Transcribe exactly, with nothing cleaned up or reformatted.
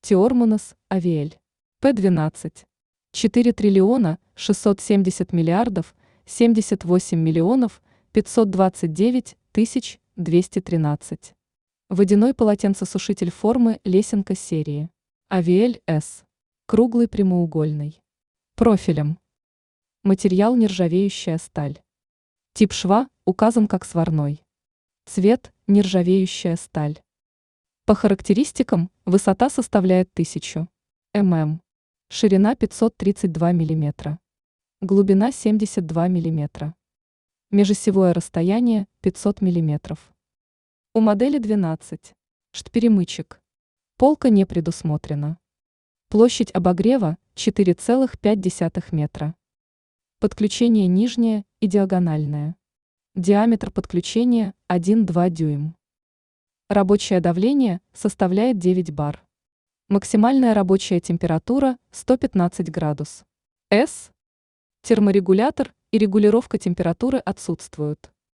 Тиормонос, Авиэль. П двенадцать. четыре триллиона шестьсот семьдесят миллиардов семьдесят восемь миллионов пятьсот двадцать девять тысяч двести тринадцать. Водяной полотенцесушитель формы лесенка серии. Авиэль С. Круглый прямоугольный. Профилем. Материал нержавеющая сталь. Тип шва указан как сварной. Цвет нержавеющая сталь. По характеристикам высота составляет тысячу мм, ширина пятьсот тридцать два миллиметра, глубина семьдесят два миллиметра, межосевое расстояние пятьсот миллиметров. У модели двенадцать. Штперемычек. Полка не предусмотрена. Площадь обогрева четыре целых пять десятых метра. Подключение нижнее и диагональное. Диаметр подключения один-два дюйм. Рабочее давление составляет девять бар. Максимальная рабочая температура сто пятнадцать градусов. С. Терморегулятор и регулировка температуры отсутствуют.